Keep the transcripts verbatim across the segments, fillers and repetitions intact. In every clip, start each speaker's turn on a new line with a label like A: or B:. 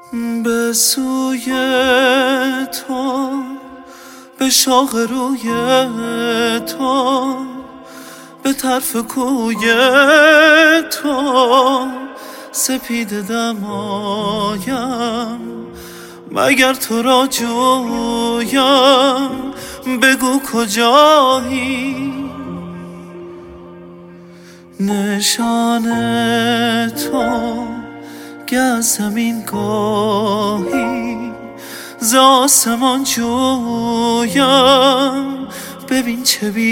A: به سوی تو، به شاخ روی تو، به طرف کوی تو سپیده دمایم. مگر تو را جویم، بگو کجایی؟ نشان تو که از زمین گاهی ز آسمان جویم. ببین چه بی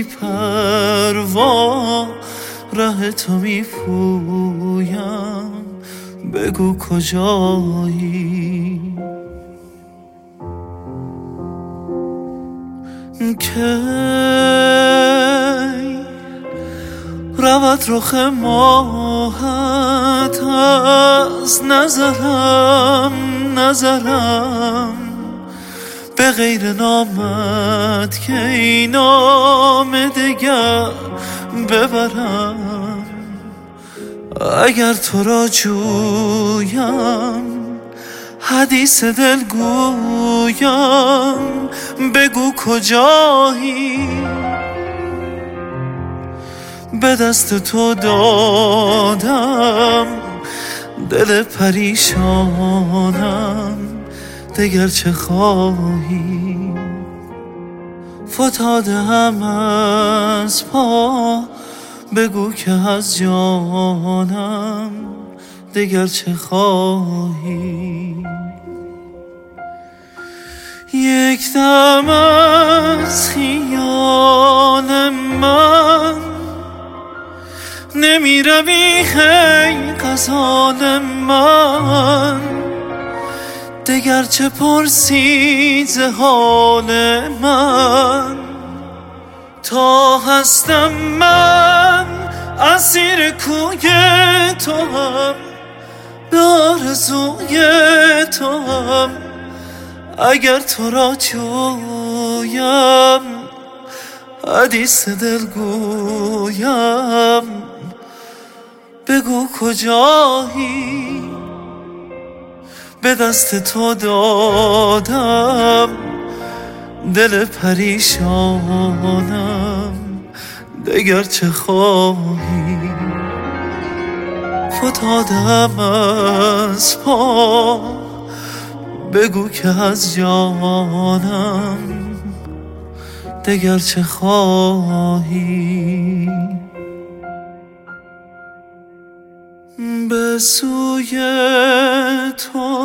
A: پروا ره تو می پویم، بگو کجایی؟ کی رود رخ ماهت از نظرم نظرم، به غیر نامت که این نام دگر ببرم. اگر تو را جویم، حدیث دل گویم، بگو کجایی؟ به دست تو دادم دل پریشانم، دگر چه خواهی؟ فتاده هم از پا، بگو که از جانم دگر چه خواهی؟ یک دم از خیال من نمی روی ای غزال من، دگر چه پرسی ز حال من؟ تا هستم من اسیر کوی تو هم، به آرزوی تو هم. اگر تو را جویم، حدیث دل گویم، بگو کجایی؟ به دست تو دادم دل پریشانم، دگر چه خواهی؟ فتادم از پا، بگو که از جانم دگر چه خواهی؟ به سوی تو،